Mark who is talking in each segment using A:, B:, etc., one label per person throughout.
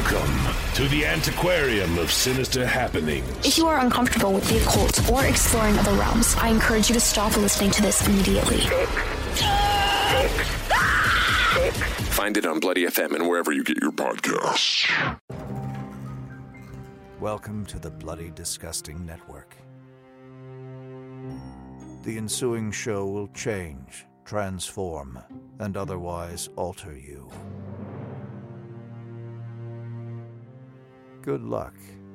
A: Welcome to the Antiquarium of Sinister Happenings.
B: If you are uncomfortable with the occult or exploring other realms, I encourage you to stop listening to this immediately.
A: Find it on Bloody FM and wherever you get your podcasts.
C: Welcome to the Bloody Disgusting Network. The ensuing show will change, transform, and otherwise alter you. Good luck.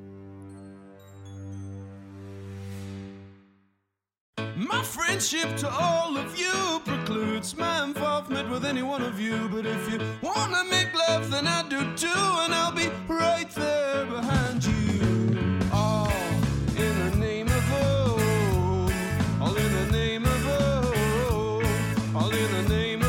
D: My friendship to all of you precludes my involvement with any one of you. But if you wanna make love, then I do too, and I'll be right there behind you. All in the name of oh, all in the name of oh, all in the name of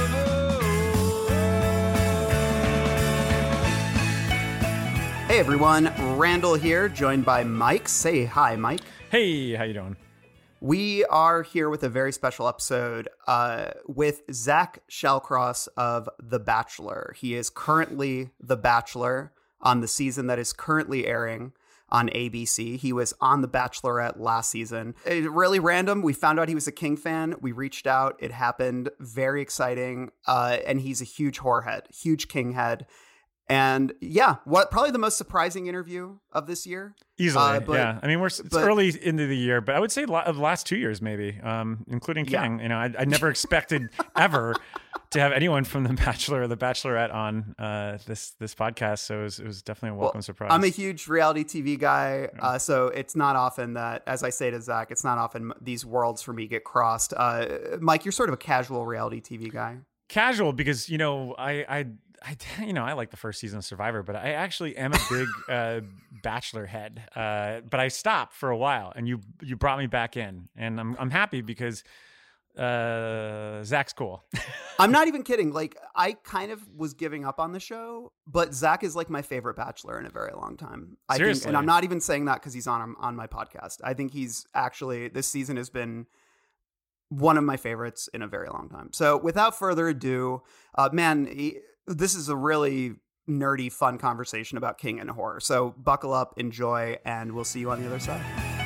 E: Hey everyone, Randall here, joined by Mike. Say hi, Mike.
F: Hey, how you doing?
E: We are here with a very special episode with Zach Shallcross of The Bachelor. He is currently The Bachelor on the season that is currently airing on ABC. He was on The Bachelorette last season. Really random. We found out he was a King fan. We reached out. It happened. Very exciting. And he's a huge whorehead, huge King head. And yeah, probably the most surprising interview of this year.
F: Easily, yeah. I mean, it's early into the year, but I would say the last 2 years maybe, including King. Yeah. You know, I never expected ever to have anyone from The Bachelor or The Bachelorette on this podcast, so it was definitely a welcome surprise.
E: I'm a huge reality TV guy, so it's not often that, as I say to Zach, it's not often these worlds for me get crossed. Mike, you're sort of a casual reality TV guy.
F: Casual because, you know, I like the first season of Survivor, but I actually am a big Bachelor head. But I stopped for a while, and you brought me back in, and I'm happy because Zach's cool.
E: I'm not even kidding. Like, I kind of was giving up on the show, but Zach is like my favorite Bachelor in a very long time.
F: Seriously.
E: And I'm not even saying that because he's on my podcast. I think he's actually, this season has been one of my favorites in a very long time. So without further ado, this is a really nerdy, fun conversation about King and horror. So buckle up, enjoy, and we'll see you on the other side.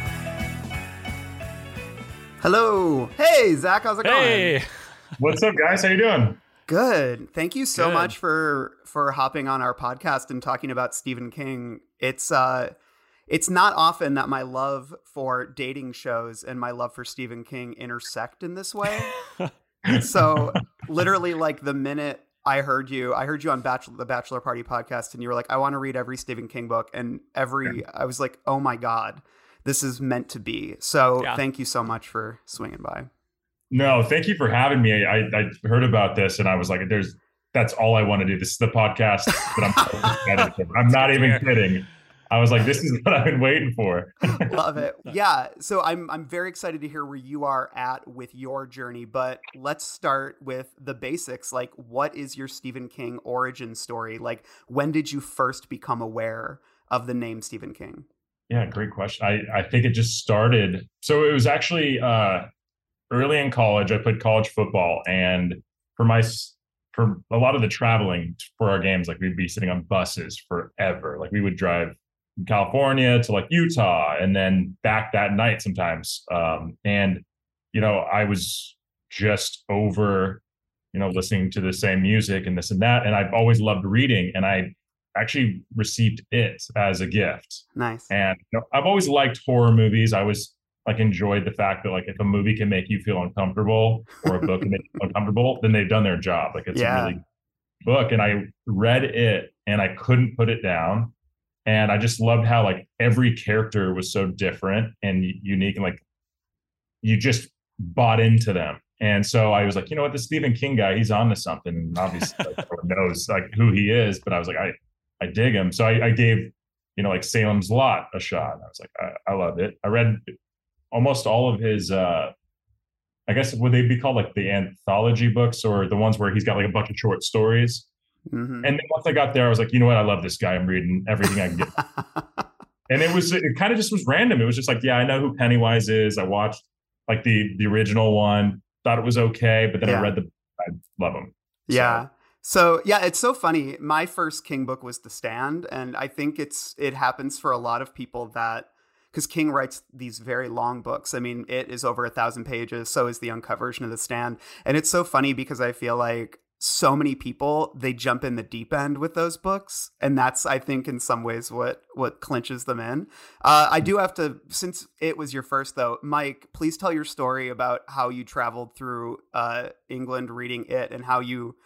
E: Hello. Hey, Zach, how's it going?
F: Hey.
G: What's up, guys? How you doing?
E: Good. Thank you so much for hopping on our podcast and talking about Stephen King. It's not often that my love for dating shows and my love for Stephen King intersect in this way. So literally, like, the minute I heard you on the Bachelor Party podcast, and you were like, I want to read every Stephen King book, and I was like, oh my God, this is meant to be. So Thank you so much for swinging by.
G: No, thank you for having me. I heard about this, and I was like, that's all I want to do. This is the podcast that I'm not even kidding. I was like, this is what I've been waiting for.
E: Love it. Yeah. So I'm very excited to hear where you are at with your journey, but let's start with the basics. Like, what is your Stephen King origin story? Like, when did you first become aware of the name Stephen King?
G: Yeah, great question. I think it just started. So it was actually early in college. I played college football, and for a lot of the traveling for our games, like, we'd be sitting on buses forever. Like, we would drive from California to like Utah and then back that night sometimes. And, you know, I was just over, you know, listening to the same music and this and that. And I've always loved reading, and I actually received it as a gift.
E: Nice.
G: And you know, I've always liked horror movies. I always like enjoyed the fact that, like, if a movie can make you feel uncomfortable or a book can make you uncomfortable, then they've done their job. Like, it's a really book. And I read it and I couldn't put it down. And I just loved how, like, every character was so different and unique, and like, you just bought into them. And so I was like, you know what, the Stephen King guy, he's on to something. And obviously, like, everyone knows like who he is, but I was like, I dig him. So I gave, you know, like, Salem's Lot a shot. I was like, I loved it. I read almost all of his, I guess, would they be called like the anthology books, or the ones where he's got like a bunch of short stories? Mm-hmm. And then once I got there, I was like, you know what? I love this guy. I'm reading everything I can get. And it kind of just was random. It was just like, yeah, I know who Pennywise is. I watched like the original one, thought it was okay, but then I read I love him.
E: Yeah. So yeah, it's so funny. My first King book was The Stand, and I think it happens for a lot of people that, because King writes these very long books. I mean, it is over 1,000 pages. So is the uncut version of The Stand, and it's so funny because I feel like so many people, they jump in the deep end with those books, and that's, I think, in some ways what clinches them in. I do have to, since it was your first though, Mike, please tell your story about how you traveled through England reading it, and how you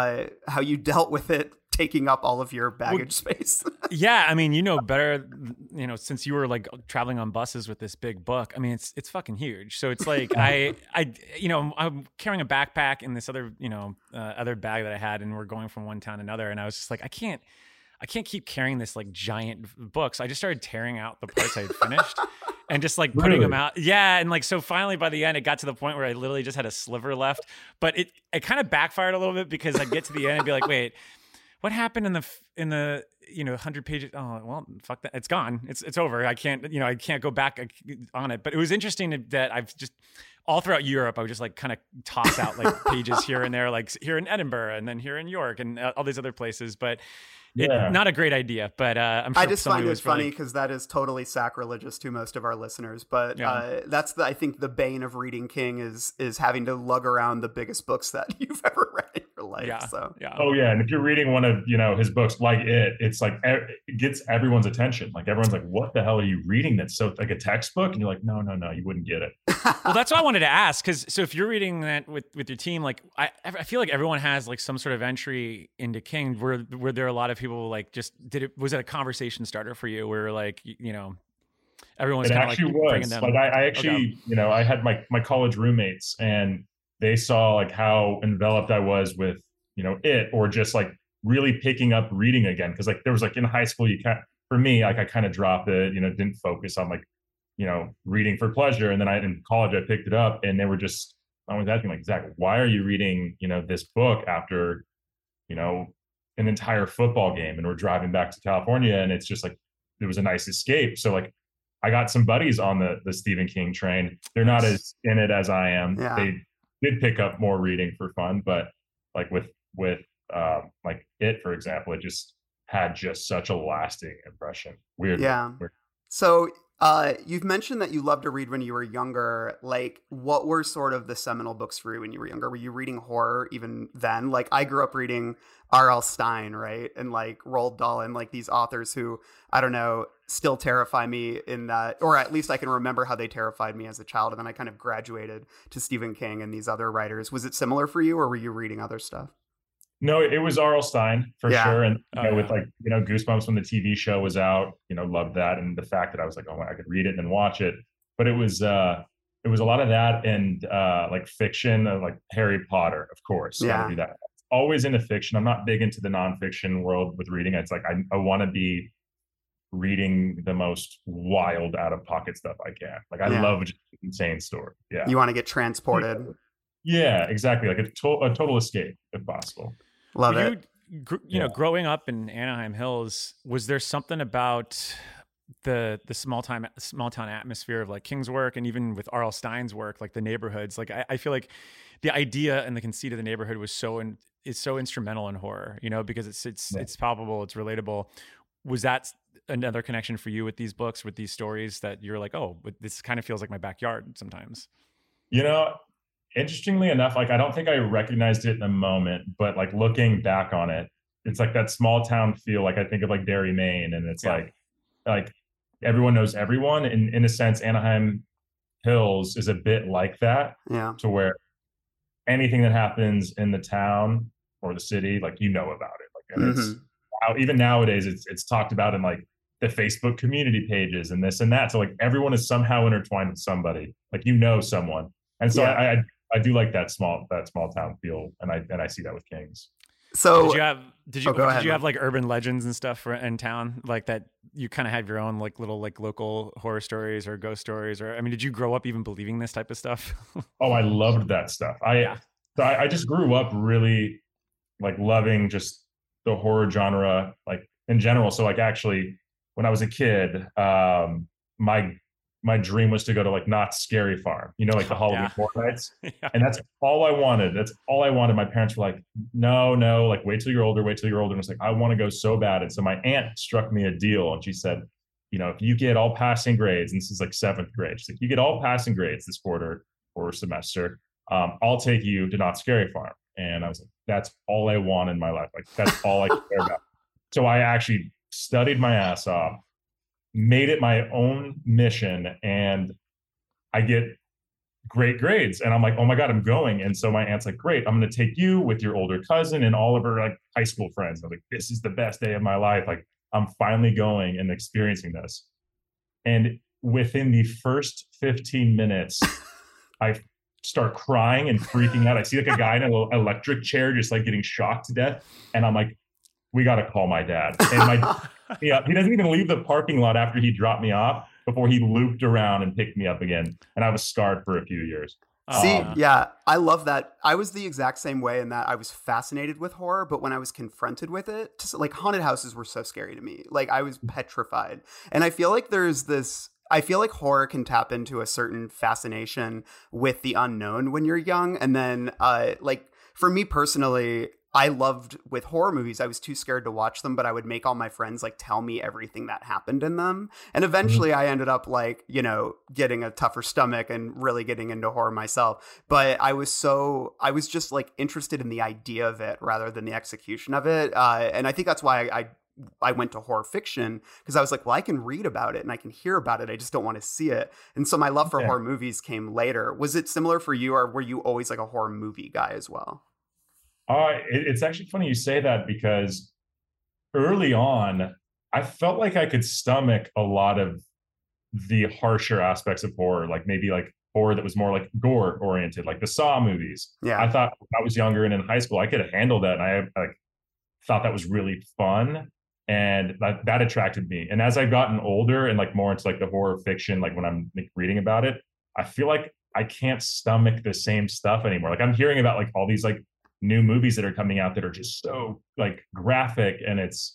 E: dealt with it taking up all of your baggage space.
F: Yeah, I mean, better, since you were like traveling on buses with this big book. I mean, it's fucking huge. So it's like I'm carrying a backpack and this other, other bag that I had, and we're going from one town to another, and I was just like, I can't keep carrying this like giant book. So I just started tearing out the parts I had finished. And just like putting them out. Yeah. And like, so finally by the end, it got to the point where I literally just had a sliver left, but it kind of backfired a little bit, because I'd get to the end and be like, wait, what happened in the 100 pages? Oh, well, fuck that. It's gone. It's over. I can't go back on it. But it was interesting that I've just all throughout Europe, I would just like kind of toss out like pages here and there, like here in Edinburgh and then here in York and all these other places. But not a great idea, but I'm sure
E: I just find it funny because that is totally sacrilegious to most of our listeners. But that's I think the bane of reading King is having to lug around the biggest books that you've ever read in your life.
F: Yeah.
E: So.
F: Yeah.
G: Oh yeah, and if you're reading one of his books like it's like it gets everyone's attention. Like everyone's like, "What the hell are you reading? That's so like a textbook?" And you're like, "No, you wouldn't get it."
F: Well, that's what I wanted to ask, because so if you're reading that with your team, like I feel like everyone has like some sort of entry into King. Were there a lot of people like just was it a conversation starter for you where like everyone was kind of like bringing them?
G: Like I actually I had my college roommates, and they saw like how enveloped I was with it, or just like really picking up reading again, because like there was like in high school for me like I kind of dropped it, didn't focus on like reading for pleasure, and then in college I picked it up, and they were just always asking like, Zach, why are you reading this book after an entire football game, and we're driving back to California, and it's just like it was a nice escape. So like I got some buddies on the Stephen King train. They're not as in it as I am.
E: Yeah.
G: They did pick up more reading for fun, but like with like it, for example, it just had just such a lasting impression. Weird.
E: Yeah. So you've mentioned that you loved to read when you were younger. Like, what were sort of the seminal books for you when you were younger? Were you reading horror even then? Like, I grew up reading R.L. Stine, right? And like Roald Dahl, and like these authors who, I don't know, still terrify me in that, or at least I can remember how they terrified me as a child. And then I kind of graduated to Stephen King and these other writers. Was it similar for you, or were you reading other stuff?
G: No, it was R.L. Stine for sure. And with like, Goosebumps when the TV show was out, loved that. And the fact that I was like, oh, I could read it and then watch it. But it was a lot of that, and like fiction, like Harry Potter, of course.
E: Yeah.
G: Gotta do that. Always into fiction. I'm not big into the nonfiction world with reading. It's like I want to be reading the most wild out of pocket stuff I can. Like I love just insane story. Yeah.
E: You want to get transported.
G: Yeah, exactly. Like a total escape if possible.
E: Love it.
F: Growing up in Anaheim Hills, was there something about the small town atmosphere of like King's work, and even with R.L. Stine's work, like the neighborhoods? Like I feel like the idea and the conceit of the neighborhood was so instrumental in horror, because it's palpable, it's relatable. Was that another connection for you with these books, with these stories, that you're like, oh, but this kind of feels like my backyard sometimes?
G: Interestingly enough, like I don't think I recognized it in the moment, but like looking back on it, it's like that small town feel. Like I think of like Derry, Maine, and it's like everyone knows everyone. And in a sense, Anaheim Hills is a bit like that.
E: Yeah.
G: To where anything that happens in the town or the city, like about it. Like, and it's even nowadays, it's talked about in like the Facebook community pages and this and that. So like everyone is somehow intertwined with somebody. Like someone. And so I do like that small town feel, and I see that with Kings.
E: So
F: did you have like urban legends and stuff in town, like that you kind of have your own like little like local horror stories or ghost stories, or I mean, did you grow up even believing this type of stuff?
G: Oh, I loved that stuff. I just grew up really like loving just the horror genre like in general. So like actually when I was a kid, my my dream was to go to like Knott's Scary Farm, you know, like the Halloween Horror Nights.
F: Yeah.
G: And that's all I wanted. That's all I wanted. My parents were like, no, like wait till you're older, wait till you're older. And it's like, I want to go so bad. And so my aunt struck me a deal and she said, you know, if you get all passing grades, and this is like 7th grade, she's like, you get all passing grades this quarter or semester, I'll take you to Knott's Scary Farm. And I was like, that's all I want in my life. Like, that's all I care about. So I actually studied my ass off, made it my own mission, and I get great grades. And I'm like, oh my God, I'm going. And so my aunt's like, great, I'm going to take you with your older cousin and all of her like high school friends. I was like, this is the best day of my life. Like, I'm finally going and experiencing this. And within the first 15 minutes, I start crying and freaking out. I see like a guy in an electric chair just like getting shocked to death. And I'm like, we got to call my dad. And he doesn't even leave the parking lot after he dropped me off before he looped around and picked me up again. And I was scarred for a few years.
E: See, yeah, I love that. I was the exact same way in that I was fascinated with horror, but when I was confronted with it, just like haunted houses were so scary to me. Like I was petrified. And I feel like I feel like horror can tap into a certain fascination with the unknown when you're young. And then like for me personally, I loved with horror movies, I was too scared to watch them, but I would make all my friends like tell me everything that happened in them. And eventually I ended up like, you know, getting a tougher stomach and really getting into horror myself. But I was just like interested in the idea of it rather than the execution of it. And I think that's why I went to horror fiction, because I was like, well, I can read about it and I can hear about it. I just don't want to see it. And so my love for horror movies came later. Was it similar for you, or were you always like a horror movie guy as well?
G: It's actually funny you say that, because early on, I felt like I could stomach a lot of the harsher aspects of horror, like maybe like horror that was more like gore oriented, like the Saw movies.
E: Yeah.
G: I thought when I was younger and in high school, I could have handled that. And I like thought that was really fun. And that attracted me. And as I've gotten older and like more into like the horror fiction, like when I'm like, reading about it, I feel like I can't stomach the same stuff anymore. Like I'm hearing about like all these like new movies that are coming out that are just so like graphic, and it's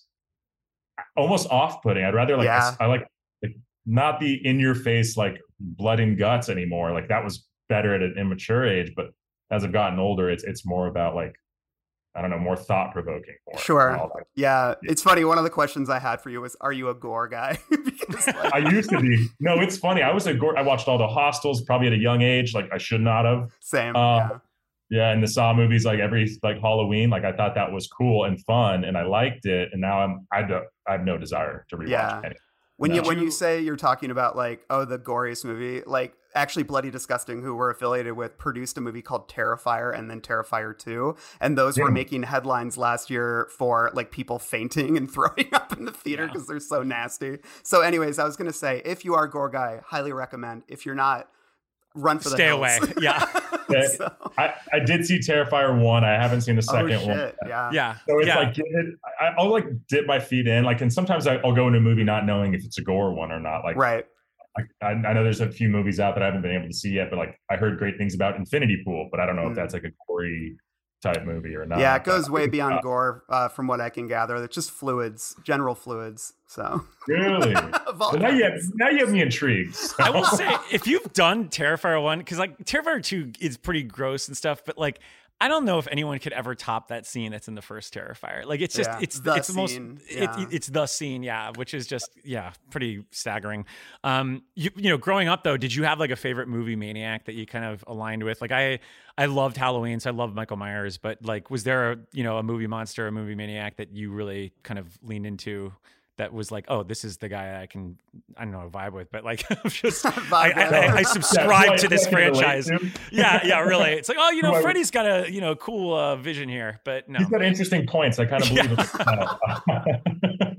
G: almost off-putting. I'd rather like, I like not the in your face, like blood and guts anymore. Like that was better at an immature age, but as I've gotten older, it's more about like, I don't know, more thought-provoking.
E: Sure. Yeah. It's funny. One of the questions I had for you was, are you a gore guy? Because, like...
G: I used to be. No, it's funny. I was a gore. I watched all the Hostels probably at a young age. Like I should not have.
E: Same.
G: Yeah. And the Saw movies, like every like Halloween, like I thought that was cool and fun and I liked it. And now I have no desire to rewatch any.
E: When you say you're talking about like, oh, the goriest movie, like actually Bloody Disgusting, who we're affiliated with, produced a movie called Terrifier and then Terrifier 2. And those were making headlines last year for like people fainting and throwing up in the theater because they're so nasty. So anyways, I was going to say, if you are a gore guy, highly recommend. If you're not, run for the hills.
F: Stay away. Yeah.
G: So. I did see Terrifier 1. I haven't seen the second one.
E: Yeah.
G: So it's like, I'll like dip my feet in, like, and sometimes I'll go into a movie not knowing if it's a gore one or not. Like,
E: right.
G: I know there's a few movies out that I haven't been able to see yet, but like I heard great things about Infinity Pool, but I don't know if that's like a gory type movie or not.
E: Yeah, it goes way beyond gore, from what I can gather. It's just fluids, general fluids. So
G: really, well, now you have me intrigued. So.
F: I will say, if you've done Terrifier 1, because like Terrifier 2 is pretty gross and stuff, but like I don't know if anyone could ever top that scene that's in the first Terrifier. Like it's just it's the most it's the scene, which is just pretty staggering. You know, growing up though, did you have like a favorite movie maniac that you kind of aligned with? Like I loved Halloween, so I loved Michael Myers, but like was there a movie monster, a movie maniac that you really kind of leaned into? That was like, oh, this is the guy I don't know, vibe with, but like, I subscribe to this franchise. Yeah, really. It's like, oh, Freddy's got a cool vision here, but no.
G: He's got interesting points. I kind of believe it.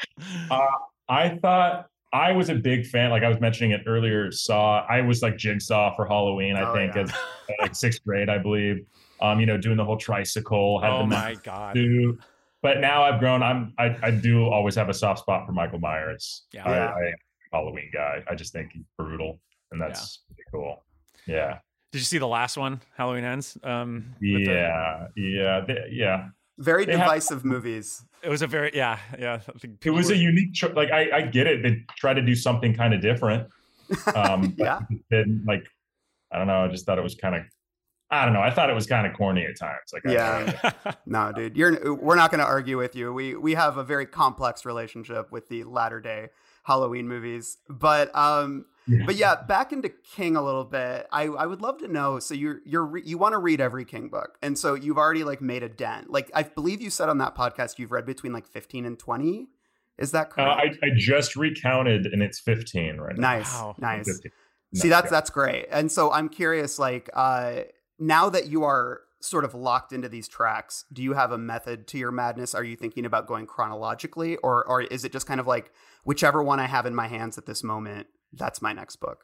G: I thought I was a big fan, like I was mentioning it earlier, Saw. I was like Jigsaw for Halloween, I think, as like 6th grade, I believe. Doing the whole tricycle.
F: Oh my God.
G: But now I've grown. I do always have a soft spot for Michael Myers.
F: Yeah.
G: I am a Halloween guy. I just think he's brutal, and that's pretty cool. Yeah.
F: Did you see the last one, Halloween Ends?
G: Yeah.
E: Very divisive movies.
F: It was a very
G: It was a unique. Like I get it. They try to do something kind of different,
E: Yeah.
G: Been like, I don't know. I just thought it was kind of, I don't know. I thought it was kind of corny at times. Like,
E: yeah, no, dude, we're not going to argue with you. We have a very complex relationship with the latter day Halloween movies, but yeah, back into King a little bit. I would love to know. So you want to read every King book, and so you've already like made a dent. Like I believe you said on that podcast you've read between like 15 and 20. Is that correct?
G: I just recounted, and it's 15 right now.
E: Nice, wow. Nice. 15. See, that's great. And so I'm curious, like, now that you are sort of locked into these tracks, do you have a method to your madness? Are you thinking about going chronologically, or is it just kind of like whichever one I have in my hands at this moment, that's my next book?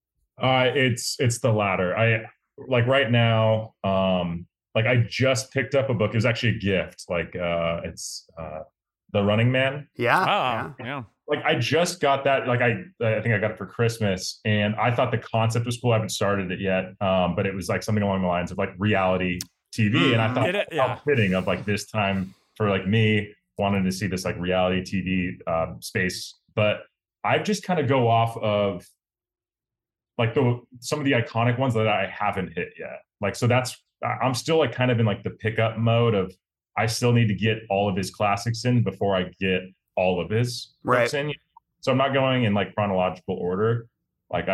G: It's the latter. I like right now. Like I just picked up a book. It was actually a gift. Like it's The Running Man.
E: Yeah.
F: Yeah.
G: Like I just got that. Like I think I got it for Christmas, and I thought the concept was cool. I haven't started it yet, but it was like something along the lines of like reality TV, and I thought how fitting of like this time for like me wanting to see this like reality TV space. But I just kind of go off of like some of the iconic ones that I haven't hit yet. Like so I'm still like kind of in like the pickup mode of I still need to get all of his classics in before I get all of his books in. So I'm not going in like chronological order. Like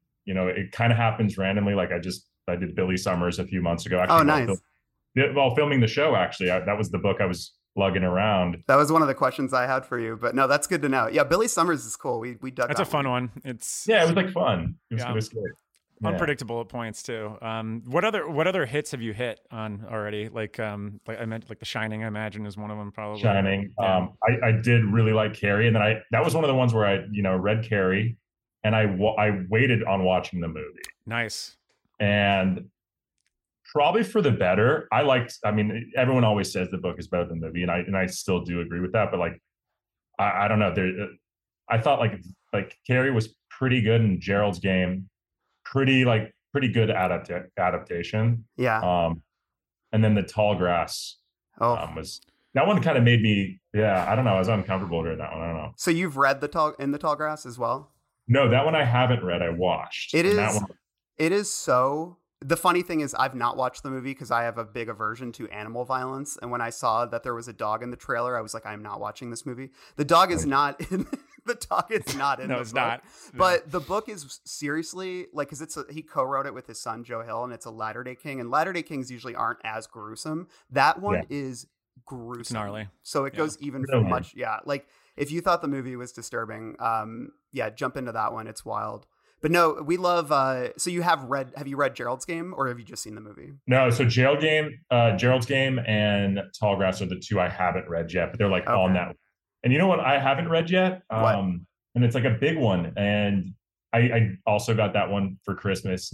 G: it kind of happens randomly. Like I did Billy Summers a few months ago. Actually,
E: nice.
G: While filming the show, actually, that was the book I was lugging around.
E: That was one of the questions I had for you, but no, that's good to know. Yeah, Billy Summers is cool. We dug
F: that's
E: that
F: a fun one.
G: It was like fun. It was good.
F: Unpredictable at points too. What other hits have you hit on already? Like I meant like The Shining, I imagine is one of them probably.
G: Shining. Yeah. I did really like Carrie, and then that was one of the ones where I read Carrie, and I waited on watching the movie.
F: Nice. And
G: probably for the better. I mean, everyone always says the book is better than the movie, and I still do agree with that. But like, I don't know. I thought like Carrie was pretty good, and Gerald's Game. Pretty good adaptation.
E: Yeah.
G: And then The Tall Grass was that one kind of made me, I don't know. I was uncomfortable during that one. I don't know.
E: So you've read The Tall Grass as well?
G: No, that one I haven't read. I watched.
E: It is so. The funny thing is I've not watched the movie because I have a big aversion to animal violence. And when I saw that there was a dog in the trailer, I was like, I'm not watching this movie. The dog is not in the dog is not in
F: no,
E: the
F: it's
E: book.
F: not.
E: But the book is seriously like, because he co-wrote it with his son Joe Hill, and it's a Latter-day King, and Latter-day Kings usually aren't as gruesome. That one is gruesome.
F: It's gnarly.
E: So it goes even much. Yeah. Like if you thought the movie was disturbing, jump into that one. It's wild. But no, we love. So have you read Gerald's Game, or have you just seen the movie?
G: No, so Gerald's Game, and Tall Grass are the two I haven't read yet, but they're like on that. And you know what I haven't read yet? And it's like a big one. And I also got that one for Christmas.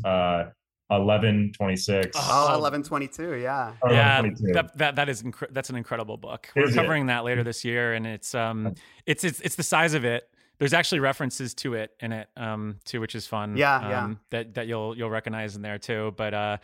G: 11/26.
E: Oh, 11/22. Yeah.
F: Yeah. That's an incredible book. We're covering that later this year, and it's the size of it. There's actually references to it in it too, which is fun. That you'll recognize in there too. But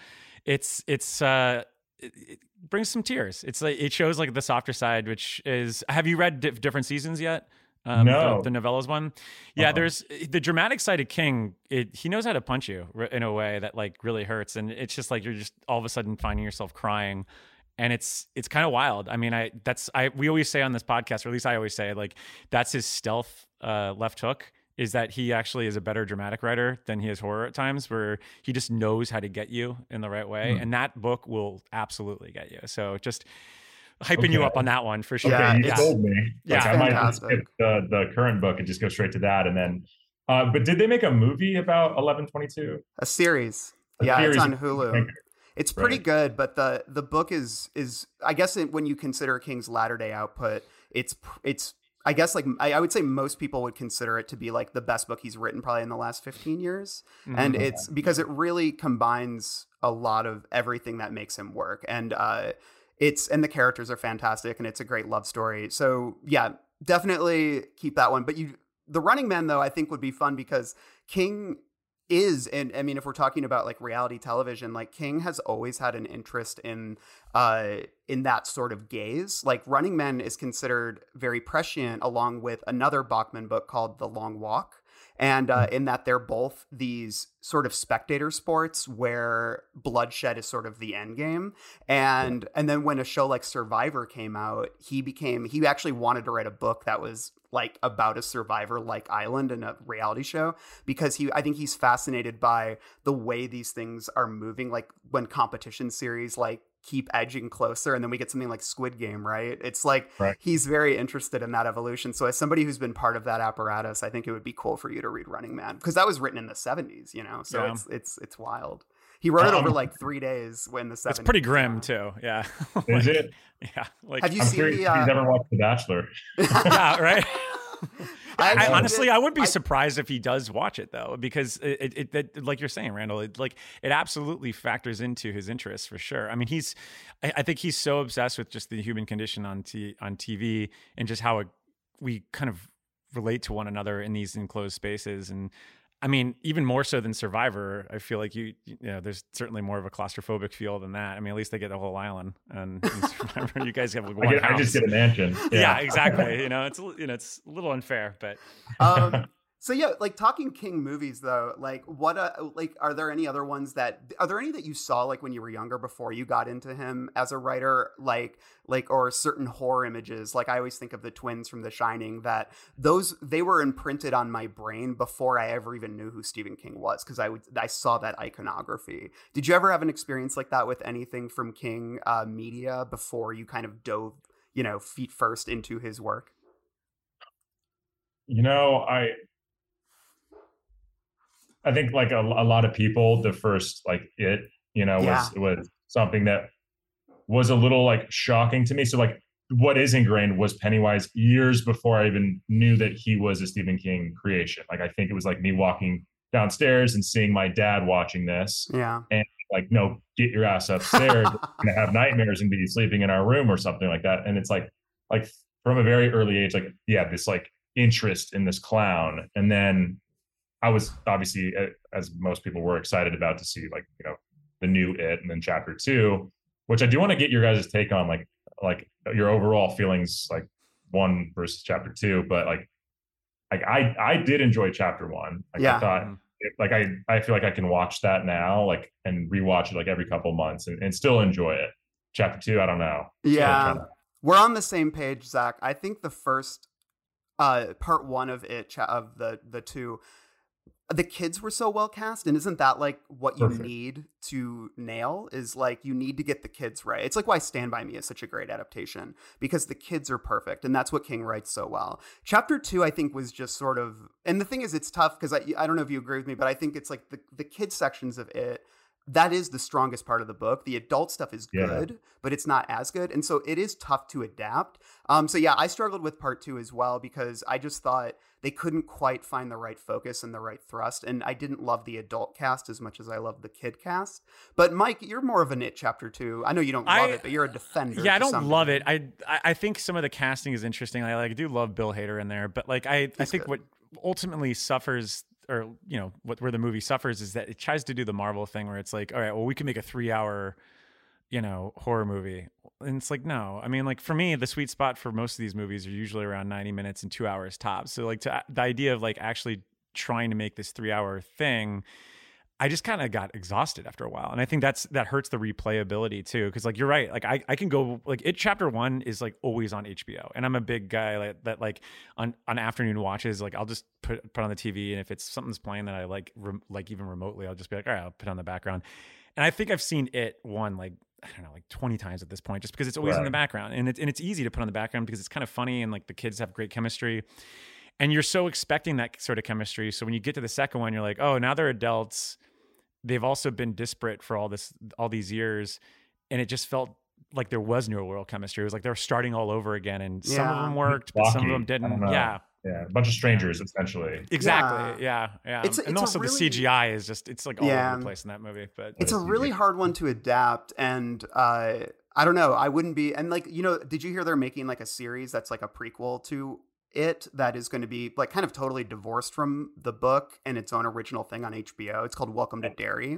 F: it brings some tears. It's like it shows like the softer side, which is. Have you read different seasons yet?
G: No,
F: the novellas one. Yeah, there's the dramatic side of King. He knows how to punch you in a way that like really hurts, and it's just like you're just all of a sudden finding yourself crying. And it's kind of wild. I mean, we always say on this podcast, or at least I always say, like that's his stealth left hook, is that he actually is a better dramatic writer than he is horror at times, where he just knows how to get you in the right way. And that book will absolutely get you. So just hyping you up on that one for sure.
G: Okay, you told me. Like, I might just skip the current book and just go straight to that. And then, but did they make a movie about 11/22?
E: A series. It's on Hulu. It's pretty good, but the book is I guess when you consider King's latter-day output, it's I guess like I would say most people would consider it to be like the best book he's written probably in the last 15 years. Mm-hmm. And it's because it really combines a lot of everything that makes him work. And and the characters are fantastic, and it's a great love story. So yeah, definitely keep that one. But The Running Man though, I think would be fun because King is, and I mean, if we're talking about like reality television, like King has always had an interest in that sort of gaze. Like Running Man is considered very prescient, along with another Bachman book called The Long Walk. And in that they're both these sort of spectator sports where bloodshed is sort of the end game. And then when a show like Survivor came out, he actually wanted to write a book that was like about a survivor-like island in a reality show, because I think he's fascinated by the way these things are moving, like when competition series like keep edging closer, and then we get something like Squid Game, right? It's like he's very interested in that evolution. So as somebody who's been part of that apparatus, I think it would be cool for you to read Running Man, because that was written in the 70s, you know? So it's wild. He wrote it over like 3 days when the 70s.
F: It's pretty grim too. Yeah.
G: Is it?
F: Yeah. Like,
E: have you
G: I'm
E: seen
G: sure he's never watched The Bachelor.
F: Yeah, right. I honestly, I wouldn't be
E: I
F: surprised if he does watch it though, because it like you're saying, Randall, it absolutely factors into his interests for sure. I mean, I think he's so obsessed with just the human condition on TV and just how we kind of relate to one another in these enclosed spaces. And I mean, even more so than Survivor, I feel like you know, there's certainly more of a claustrophobic feel than that. I mean, at least they get the whole island, and in Survivor, you guys have like one house.
G: I just get a mansion.
F: Yeah, exactly. You know, it's a little unfair, but.
E: So yeah, like talking King movies though, like what are there any other ones that you saw like when you were younger before you got into him as a writer, like or certain horror images? Like I always think of the twins from The Shining, that they were imprinted on my brain before I ever even knew who Stephen King was, because I saw that iconography. Did you ever have an experience like that with anything from King media before you kind of dove, you know, feet first into his work?
G: You know, I think like a lot of people, the first like was something that was a little like shocking to me. So like what is ingrained was Pennywise years before I even knew that he was a Stephen King creation. Like I think it was like me walking downstairs and seeing my dad watching this.
E: Yeah.
G: And like, no, get your ass upstairs. You're gonna have nightmares and be sleeping in our room or something like that. And it's like from a very early age, like, yeah, this like interest in this clown. And then I was obviously, as most people were, excited about to see like, you know, the new It, and then Chapter 2, which I do want to get your guys' take on, like your overall feelings, like 1 versus Chapter 2. But like I did enjoy Chapter 1. Like I thought, like I feel like I can watch that now, like, and rewatch it like every couple months and still enjoy it. Chapter 2, I don't know.
E: Yeah, we're on the same page, Zach. I think the first part 1 of it, of the 2. The kids were so well cast, and isn't that like what you need to nail, is like you need to get the kids right. It's like why Stand By Me is such a great adaptation, because the kids are perfect, and that's what King writes so well. Chapter 2, I think, was just sort of, and the thing is, it's tough because I don't know if you agree with me, but I think it's like the kids sections of it, that is the strongest part of the book. The adult stuff is good, but it's not as good. And so it is tough to adapt. So yeah, I struggled with part 2 as well, because I just thought they couldn't quite find the right focus and the right thrust. And I didn't love the adult cast as much as I loved the kid cast. But Mike, you're more of an It Chapter 2. I know you don't love it, but you're a defender.
F: Yeah, I don't love it. I think some of the casting is interesting. I do love Bill Hader in there, but like I think what ultimately suffers, or you know, where the movie suffers, is that it tries to do the Marvel thing where it's like, all right, well, we can make a 3-hour, you know, horror movie. And it's like, no. I mean, like for me, the sweet spot for most of these movies are usually around 90 minutes and 2 hours tops. So like the idea of like actually trying to make this 3-hour thing, I just kind of got exhausted after a while. And I think that hurts the replayability too. Cause like, you're right. Like I can go like It Chapter 1 is like always on HBO. And I'm a big guy that like on afternoon watches, like I'll just put on the TV. And if it's something's playing that I like even remotely, I'll just be like, all right, I'll put on the background. And I think I've seen It 1, like, I don't know, like 20 times at this point, just because it's always in the background, and it's easy to put on the background because it's kind of funny. And like the kids have great chemistry and you're so expecting that sort of chemistry. So when you get to the second one, you're like, oh, now they're adults. They've also been disparate for all these years. And it just felt like there was no real chemistry. It was like they were starting all over again. And some of them worked, but some of them didn't. Yeah.
G: Yeah. A bunch of strangers, essentially.
F: Exactly. Yeah. And also the CGI is just, it's like all over the place in that movie. But
E: it's a really hard one to adapt. And I don't know. I wouldn't be. And like, you know, did you hear they're making like a series that's like a prequel to It, that is going to be like kind of totally divorced from the book and its own original thing on HBO? It's called Welcome to Derry.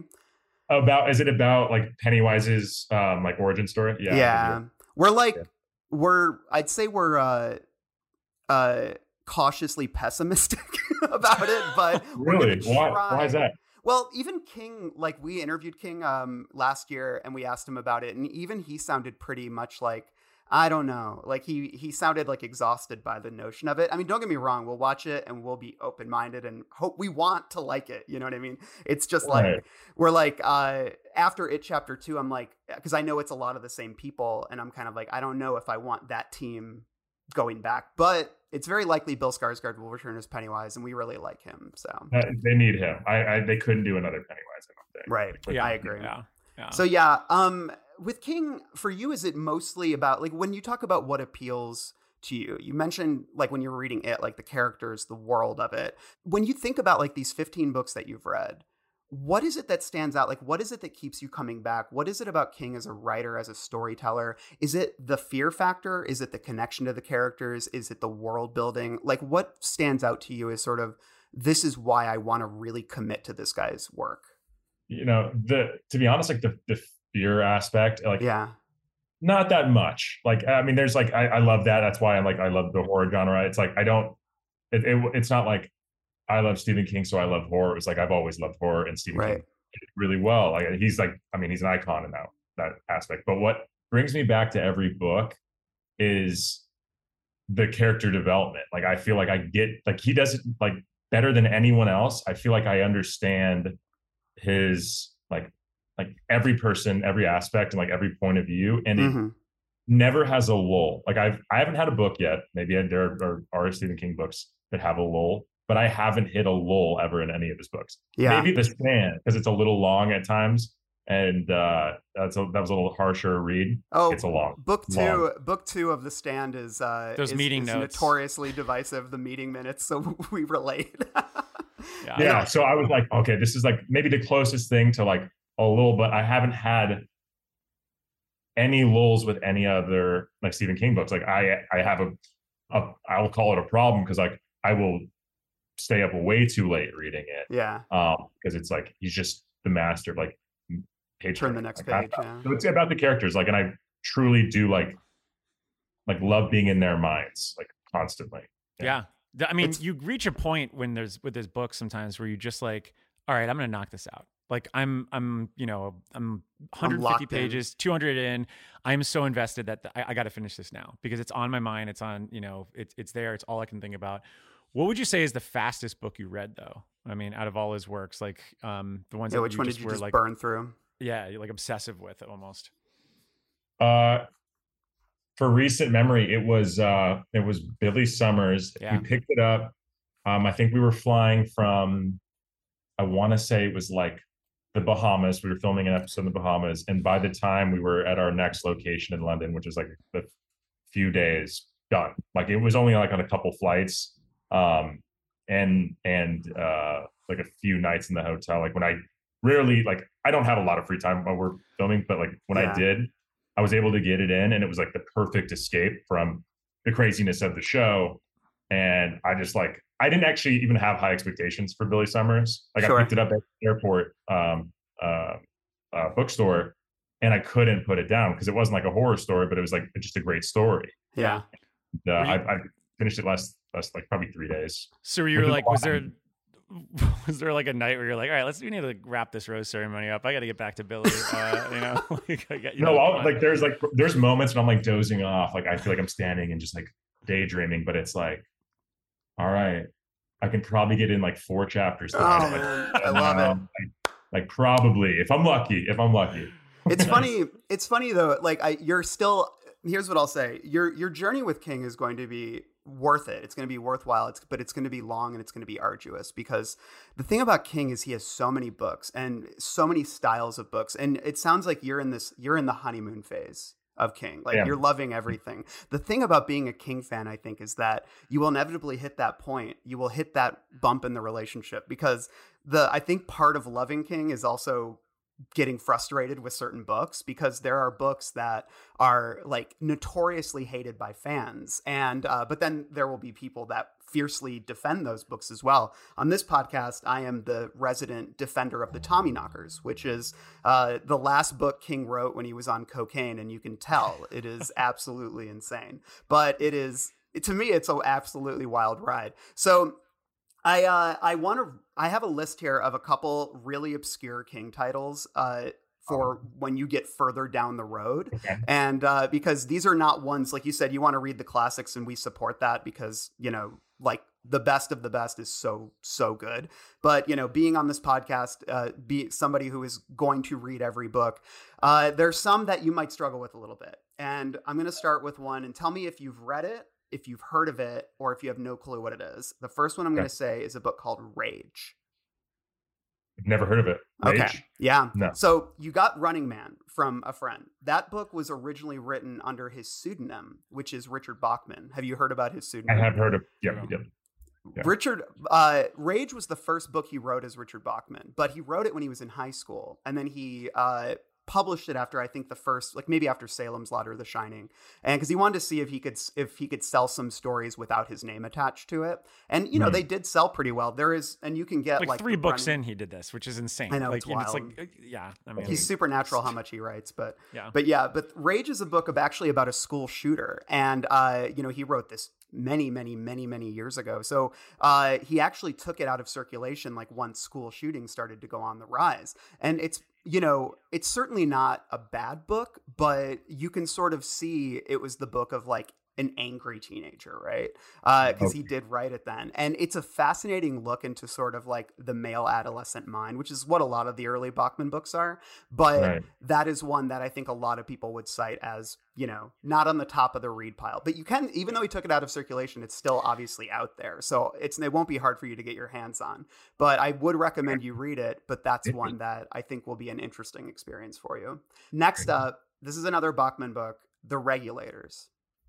G: Is it about like Pennywise's like origin story? Yeah.
E: Yeah. I'd say we're cautiously pessimistic about it, but
G: really, why is that?
E: Well, even King, like we interviewed King last year and we asked him about it, and even he sounded pretty much like, I don't know, like he sounded like exhausted by the notion of it. I mean, don't get me wrong, we'll watch it and we'll be open-minded and hope we want to like it. You know what I mean? It's just like, we're like, after It Chapter 2, I'm like, because I know it's a lot of the same people, and I'm kind of like, I don't know if I want that team going back, but it's very likely Bill Skarsgård will return as Pennywise, and we really like him. So
G: they need him. They couldn't do another Pennywise, I don't think.
E: Right.
F: Yeah,
E: I agree.
F: Yeah.
E: So yeah, with King, for you, is it mostly about, like, when you talk about what appeals to you, you mentioned, like, when you were reading it, like the characters, the world of it. When you think about like these 15 books that you've read, what is it that stands out? Like, what is it that keeps you coming back? What is it about King as a writer, as a storyteller? Is it the fear factor? Is it the connection to the characters? Is it the world building? Like, what stands out to you as sort of, this is why I want to really commit to this guy's work?
G: You know, to be honest, like the fear aspect, like, not that much. Like, I mean, there's like, I love that. That's why I love the horror genre. It's like, it's not like I love Stephen King, so I love horror. It's like, I've always loved horror, and Stephen King did really well. Like, he's like, I mean, he's an icon in that aspect. But what brings me back to every book is the character development. Like, I feel like I get, like, he does it like better than anyone else. I feel like I understand his like every person, every aspect, and like every point of view, and it never has a lull. Like, I haven't had a book yet. Maybe there are Stephen King books that have a lull, but I haven't hit a lull ever in any of his books. Maybe The Stand, because it's a little long at times, and that was a little harsher read. It's a long
E: book two of The Stand is
F: those meeting notes,
E: notoriously divisive. The meeting minutes, so we relate.
G: Yeah. So I was like, okay, this is like maybe the closest thing to like a lull, but I haven't had any lulls with any other like Stephen King books. Like, I have I will call it a problem, because like I will stay up way too late reading it. Because it's like, he's just the master of like
E: turn the next page.
G: So it's about the characters, like, and I truly do like love being in their minds, like, constantly.
F: Yeah. I mean, you reach a point with his books sometimes where you just like, all right, I'm going to knock this out. Like, I'm 150 pages, 200 in. I'm so invested that I got to finish this now, because it's on my mind. It's on, it's there. It's all I can think about. What would you say is the fastest book you read, though? I mean, out of all his works, like the ones that
E: which one did you just burn through?
F: Yeah, you're like obsessive with it almost.
G: For recent memory, it was Billy Summers.
F: Yeah.
G: We picked it up. I think we were flying from, I want to say it was like the Bahamas. We were filming an episode in the Bahamas, and by the time we were at our next location in London, which is like a few days, done. Like, it was only like on a couple flights, and like a few nights in the hotel. Like, when I rarely, like, I don't have a lot of free time while we're filming, but like when I did, I was able to get it in, and it was like the perfect escape from the craziness of the show. And I just like, I didn't actually even have high expectations for Billy Summers. Like, I picked it up at the airport bookstore, and I couldn't put it down, because it wasn't like a horror story, but it was like just a great story.
E: Yeah.
G: And, I finished it last like probably 3 days.
F: So you were like, was there like a night where you're like, all right, we need to wrap this rose ceremony up. I got to get back to Billy.
G: There's moments when I'm like dozing off. Like, I feel like I'm standing and just like daydreaming, but it's like, all right, I can probably get in like 4 chapters.
E: I love it.
G: Like, probably if I'm lucky.
E: It's funny. It's funny though. Like, you're still. Here's what I'll say. Your journey with King is going to be worth it. It's going to be worthwhile. But it's going to be long, and it's going to be arduous, because the thing about King is he has so many books and so many styles of books. And it sounds like you're in the honeymoon phase of King. Like, you're loving everything. The thing about being a King fan, I think, is that you will inevitably hit that point. You will hit that bump in the relationship, because I think part of loving King is also getting frustrated with certain books, because there are books that are like notoriously hated by fans, and but then there will be people that fiercely defend those books as well. On this podcast, I am the resident defender of the Tommyknockers, which is the last book King wrote when he was on cocaine, and you can tell it is absolutely insane, but it is to me, it's an absolutely wild ride. So I have a list here of a couple really obscure King titles for when you get further down the road.
G: Okay.
E: And because these are not ones, like you said, you want to read the classics, and we support that because, you know, like the best of the best is so good. But, you know, being on this podcast, be somebody who is going to read every book, there's some that you might struggle with a little bit. And I'm going to start with one, and tell me if you've read it, if you've heard of it, or if you have no clue what it is. The first one I'm going to say is a book called Rage.
G: Never heard of it. Rage?
E: Okay. Yeah.
G: No.
E: So you got Running Man from a friend. That book was originally written under his pseudonym, which is Richard Bachman. Have you heard about his pseudonym?
G: I have heard of. Yep. Yeah.
E: Rage was the first book he wrote as Richard Bachman, but he wrote it when he was in high school, and then he published it after, I think, the first, like maybe after Salem's Lot or The Shining, and because he wanted to see if he could sell some stories without his name attached to it. And you know, they did sell pretty well. There is, and you can get like
F: 3 books in, he did this, which is insane.
E: I know,
F: like,
E: it's wild.
F: It's like, yeah, I mean,
E: he's supernatural how much he writes, but
F: yeah.
E: But Rage is a book actually about a school shooter, and you know, he wrote this many years ago. So he actually took it out of circulation like once school shootings started to go on the rise. And it's, you know, it's certainly not a bad book, but you can sort of see it was the book of like an angry teenager, right? Because he did write it then. And it's a fascinating look into sort of like the male adolescent mind, which is what a lot of the early Bachman books are. But that is one that I think a lot of people would cite as, you know, not on the top of the read pile. But you can, even though he took it out of circulation, it's still obviously out there. So it won't be hard for you to get your hands on. But I would recommend you read it. But that's one that I think will be an interesting experience for you. Next up, this is another Bachman book, The Regulators.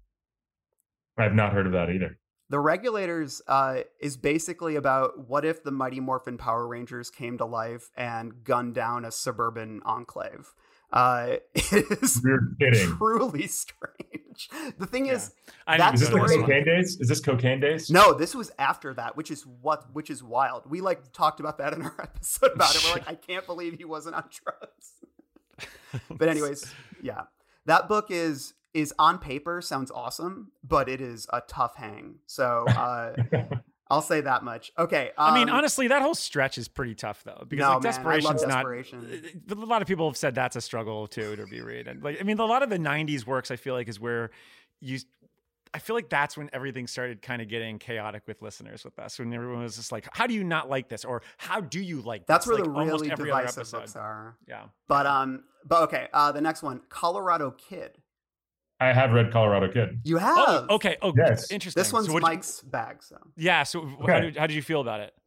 G: I've not heard of that either.
E: The Regulators is basically about what if the Mighty Morphin Power Rangers came to life and gunned down a suburban enclave. It is truly strange. The thing is, that story.
G: Cocaine Days? Is this Cocaine Days?
E: No, this was after that, which is wild. We like talked about that in our episode about it. We're like, I can't believe he wasn't on drugs. But anyways, yeah, that book is on paper sounds awesome, but it is a tough hang. So I'll say that much. Okay.
F: I mean, honestly, that whole stretch is pretty tough though, because Desperation's Desperation. A lot of people have said that's a struggle too to be read. And like, I mean, a lot of the 90s works I feel like is where I feel like that's when everything started kind of getting chaotic with listeners with us. When everyone was just like, how do you not like this? Or how do you like
E: that's
F: this?
E: That's where
F: like,
E: the really divisive books are.
F: Yeah.
E: But okay. The next one, Colorado Kid.
G: I have read Colorado Kid.
E: You have?
F: Oh, okay. Oh, yes. Interesting.
E: This one's Mike's bag. So
F: yeah. So how did you feel about it?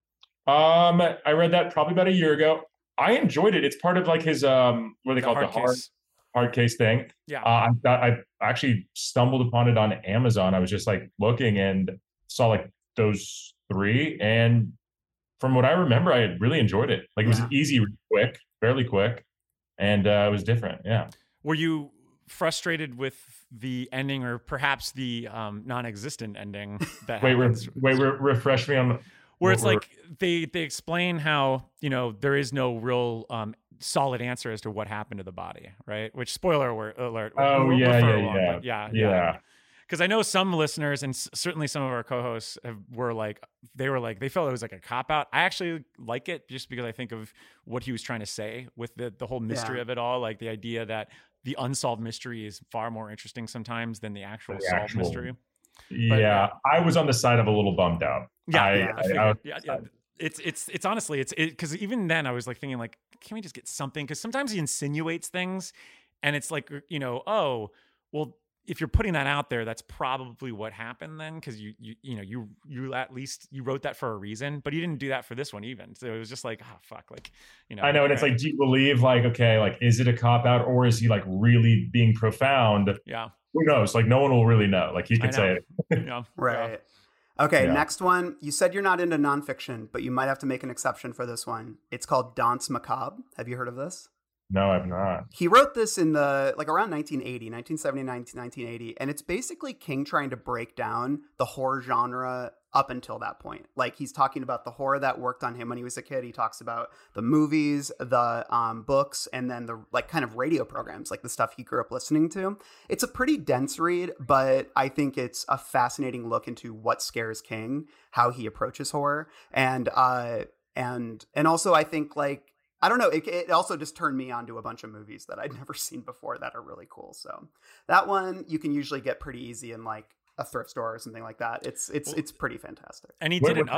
G: I read that probably about a year ago. I enjoyed it. It's part of like his what do they call it? The hard case thing.
F: Yeah.
G: I actually stumbled upon it on Amazon. I was just like looking and saw like those 3, and from what I remember, I really enjoyed it. Like it was easy, quick, fairly quick, and it was different. Yeah.
F: Were you frustrated with the ending, or perhaps the non-existent ending that
G: refresh me on
F: where it's like they explain how, you know, there is no real solid answer as to what happened to the body, right? Which, spoiler alert. Yeah. Because I know some listeners and certainly some of our co-hosts they felt it was like a cop-out. I actually like it just because I think of what he was trying to say with the whole mystery of it all, like the idea that the unsolved mystery is far more interesting sometimes than the actual solved mystery.
G: Yeah, I was on the side of a little bummed out.
F: It's honestly, because even then I was like thinking like, can we just get something? Because sometimes he insinuates things and it's like, you know, oh, well, if you're putting that out there, that's probably what happened then, because you at least you wrote that for a reason, but you didn't do that for this one even. So it was just like, oh fuck, like, you know.
G: I know, and it's like, do you believe like, okay, like, is it a cop out or is he like really being profound?
F: Yeah.
G: Who knows? Like, no one will really know. Like, he could say it.
F: Yeah.
E: Right. Okay, next one. You said you're not into nonfiction, but you might have to make an exception for this one. It's called Danse Macabre. Have you heard of this?
G: No, I've not.
E: He wrote this in around 1979 to 1980, and it's basically King trying to break down the horror genre up until that point. Like, he's talking about the horror that worked on him when he was a kid. He talks about the movies, the books, and then the like kind of radio programs, like the stuff he grew up listening to. It's a pretty dense read, but I think it's a fascinating look into what scares King, how he approaches horror, and also I think, like, I don't know, it also just turned me on to a bunch of movies that I'd never seen before that are really cool. So that one you can usually get pretty easy in like a thrift store or something like that. It's pretty fantastic.
F: And he did an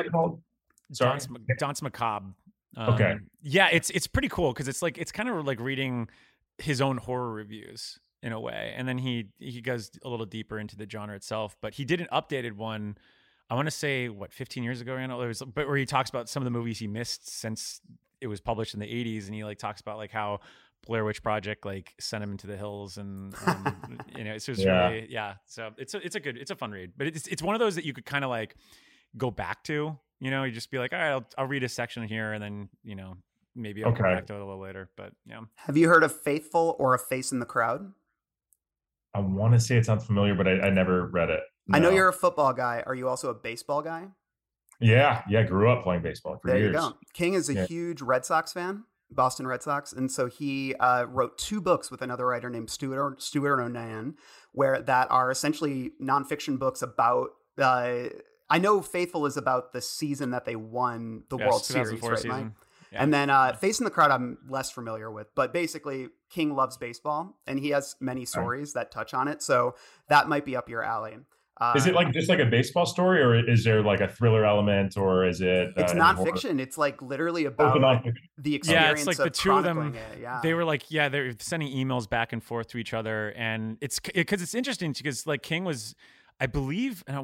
F: Danse Macabre.
G: Okay.
F: Yeah, it's pretty cool because it's kind of like reading his own horror reviews in a way, and then he goes a little deeper into the genre itself. But he did an updated one, I want to say 15 years ago, but where he talks about some of the movies he missed since it was published in the 80s, and he like talks about like how Blair Witch Project like sent him into the hills, and it's just really so it's a fun read, but it's one of those that you could kind of like go back to, you just be like, all right, I'll read a section here, and then maybe I'll come back to it a little later. But yeah.
E: Have you heard of Faithful or A Face in the Crowd?
G: I want to say it sounds familiar, but I never read it. No.
E: I know you're a football guy. Are you also a baseball guy?
G: Yeah. Grew up playing baseball for years.
E: There you go. King is a huge Red Sox fan. Boston Red Sox, and so he wrote 2 books with another writer named Stuart Onan, that are essentially nonfiction books about. I know Faithful is about the season that they won the World Series, right, Mike? Yeah. And then Face in the Crowd, I'm less familiar with, but basically King loves baseball, and he has many stories that touch on it, so that might be up your alley.
G: Is it like just like a baseball story, or is there like a thriller element, or is it?
E: It's nonfiction. It's like literally about the experience.
F: Yeah, it's like the two of them.
E: Yeah.
F: They were like, they're sending emails back and forth to each other, and it's interesting because like King was, I believe, and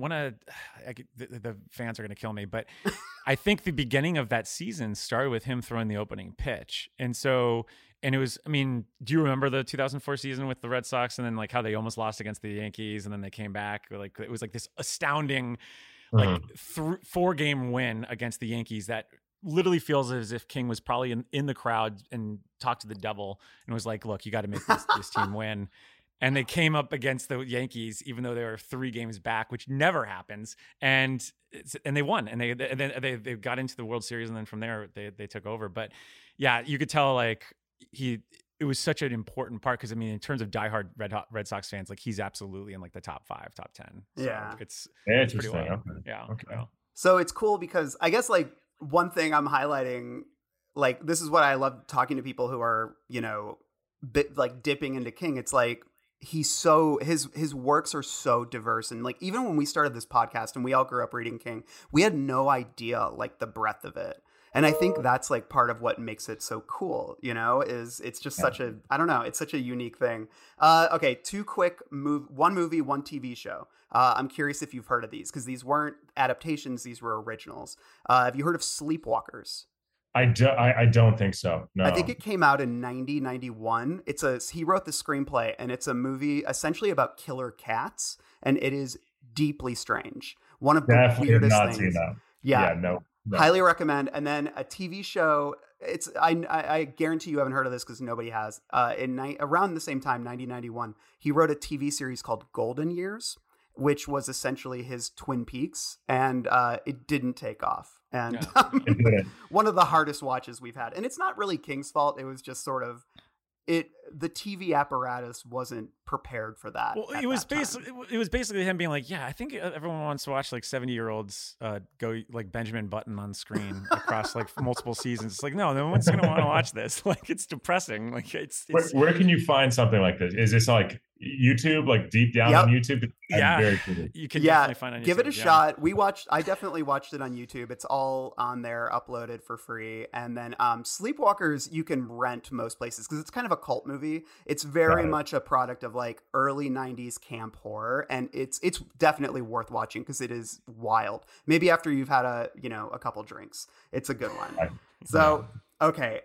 F: the fans are going to kill me, but I think the beginning of that season started with him throwing the opening pitch, and it was, I mean, do you remember the 2004 season with the Red Sox, and then like how they almost lost against the Yankees, and then they came back? Like it was like this astounding, like 4-game win against the Yankees that literally feels as if King was probably in the crowd and talked to the devil and was like, "Look, you got to make this team win." And they came up against the Yankees, even though they were 3 games back, which never happens. And they won, and they got into the World Series, and then from there they took over. But yeah, you could tell like it was such an important part, because I mean, in terms of diehard Red Sox fans, like he's absolutely in like the top 5, top 10. So it's pretty wild. Yeah. Okay. Yeah.
E: So it's cool because I guess like one thing I'm highlighting, like this is what I love talking to people who are like dipping into King. It's like he's so his works are so diverse, and like even when we started this podcast and we all grew up reading King, we had no idea like the breadth of it. And I think that's like part of what makes it so cool, is it's just such a, I don't know, it's such a unique thing. Okay, 2 quick one movie, 1 TV show. I'm curious if you've heard of these, because these weren't adaptations, these were originals. Have you heard of Sleepwalkers?
G: I don't think so. No.
E: I think it came out in 91. He wrote the screenplay, and it's a movie essentially about killer cats, and it is deeply strange. One of the weirdest things. Yeah, no. Highly recommend. And then a TV show. It's I guarantee you haven't heard of this because nobody has. Around the same time, 1991, he wrote a TV series called Golden Years, which was essentially his Twin Peaks, and it didn't take off. And one of the hardest watches we've had. And it's not really King's fault. It was just sort of the TV apparatus wasn't prepared for that.
F: Well, it was basically him being like, I think everyone wants to watch like 70-year-olds go like Benjamin Button on screen across like multiple seasons. It's like, no one's going to want to watch this. Like, it's depressing. Like
G: where can you find something like this? Is this like YouTube, like deep down on YouTube?
F: You can definitely find it on YouTube.
E: Give it a shot. I definitely watched it on YouTube. It's all on there, uploaded for free. And then Sleepwalkers, you can rent most places because it's kind of a cult movie. It's very much a product of like early 90s camp horror, and it's definitely worth watching because it is wild. Maybe after you've had a couple drinks. It's a good one. So, okay.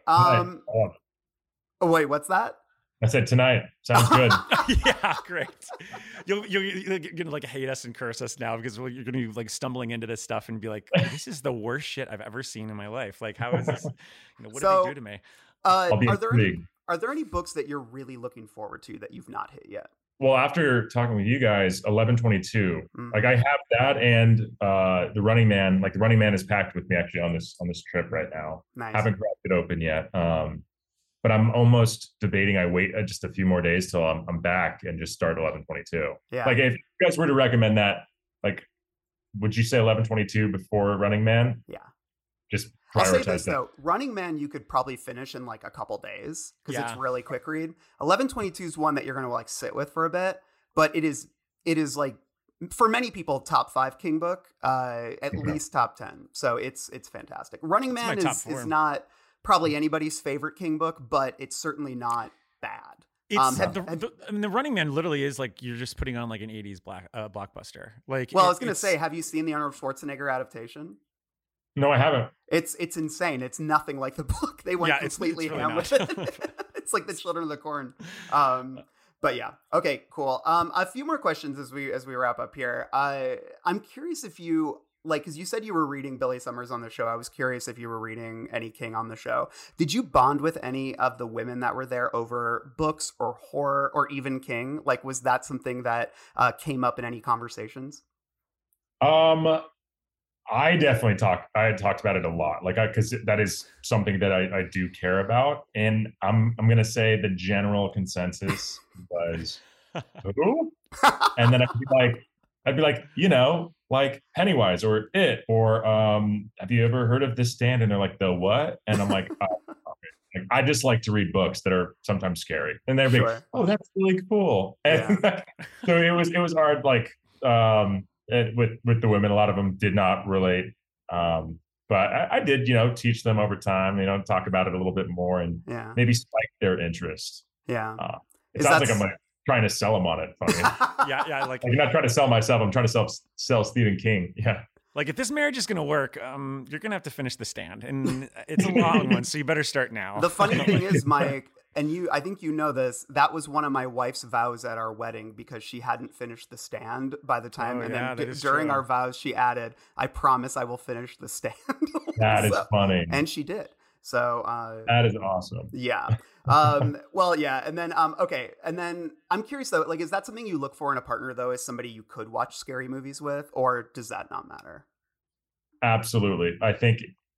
E: Wait, what's that?
G: I said tonight. Sounds good.
F: Yeah, great. You're gonna like hate us and curse us now because you're gonna be like stumbling into this stuff and be like, "This is the worst shit I've ever seen in my life. Like, how is this? What did they do to me?"
E: Are there any books that you're really looking forward to that you've not hit yet?
G: Well, after talking with you guys, 11/22, like I have that and the Running Man. Like the Running Man is packed with me actually on this trip right now.
E: Nice.
G: Haven't cracked it open yet. But I'm almost debating. I wait just a few more days till I'm back and just start 11/22.
E: Yeah.
G: Like if you guys were to recommend that, like, would you say 11/22 before Running Man?
E: Yeah.
G: Just
E: I'll say
G: prioritize
E: this
G: that.
E: though, Running Man you could probably finish in like a couple days because
F: Yeah.
E: it's really quick read. 11/22 is one that you're going to like sit with for a bit, but it is like for many people top 5 King book, at least top 10. So it's fantastic. Running Man is not probably anybody's favorite King book, but it's certainly not bad.
F: It's the Running Man literally is like you're just putting on like an 80s blockbuster. Like,
E: well, I was going to say, have you seen the Arnold Schwarzenegger adaptation?
G: No, I haven't.
E: It's insane. It's nothing like the book. They went completely
F: it's really
E: ham with it. It's like the Children of the Corn. But yeah. Okay, cool. A few more questions as we wrap up here. I'm curious if you because you said you were reading Billy Summers on the show. I was curious if you were reading any King on the show. Did you bond with any of the women that were there over books or horror or even King? Like, was that something that came up in any conversations?
G: I definitely talked about it a lot, like because that is something that I do care about, and I'm gonna say the general consensus was who, and then I'd be like, like Pennywise or It or have you ever heard of The Stand? And they're like, the what? And I'm like, oh, okay. I just like to read books that are sometimes scary, and they're like, oh, that's really cool, and so it was hard, like with the women, a lot of them did not relate. But I did, teach them over time, talk about it a little bit more and maybe spike their interest.
E: Yeah.
G: It sounds like I'm trying to sell them on it.
F: Yeah. Like
G: you're not trying to sell myself. I'm trying to sell Stephen King. Yeah.
F: Like if this marriage is going to work, you're going to have to finish The Stand, and it's a long one. So you better start now.
E: The funny thing is, Mike, and I think you know this, that was one of my wife's vows at our wedding because she hadn't finished The Stand by the time. Then during our vows, she added, I promise I will finish The Stand.
G: That is funny.
E: And she did. So
G: that is awesome.
E: Yeah. Well, yeah. And then, okay. And then I'm curious though, like, is that something you look for in a partner though, is somebody you could watch scary movies with, or does that not matter?
G: Absolutely. I think,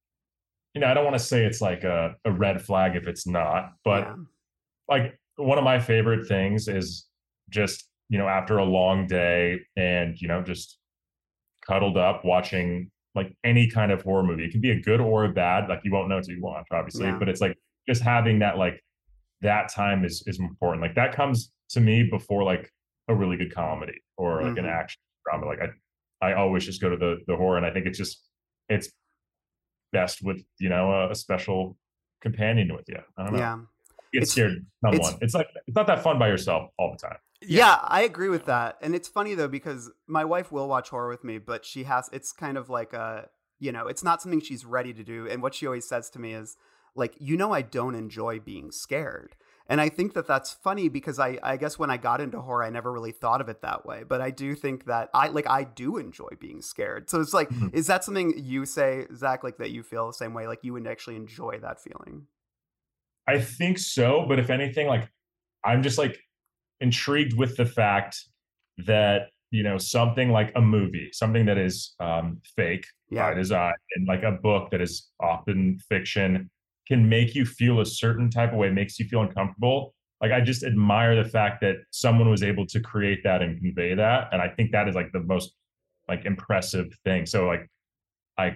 G: I don't want to say it's like a red flag if it's not, but like one of my favorite things is just, after a long day and, just cuddled up watching like any kind of horror movie. It can be a good or a bad, like you won't know until you watch, obviously, but it's like just having that, like that time is important. Like that comes to me before like a really good comedy or like an action drama. Like I always just go to the horror, and I think it's best with, a special companion with you. I don't know. Yeah. You get scared someone. It's not that fun by yourself all the time.
E: Yeah, I agree with that. And it's funny though, because my wife will watch horror with me, but it's kind of like it's not something she's ready to do. And what she always says to me is like, I don't enjoy being scared. And I think that that's funny because I guess when I got into horror, I never really thought of it that way. But I do think that I do enjoy being scared. So it's like, is that something you say, Zach, like that you feel the same way? Like you would actually enjoy that feeling?
G: I think so. But if anything, like I'm just like intrigued with the fact that, something like a movie, something that is fake by design, and like a book that is often fiction can make you feel a certain type of way, makes you feel uncomfortable. Like I just admire the fact that someone was able to create that and convey that. And I think that is like the most like impressive thing. So like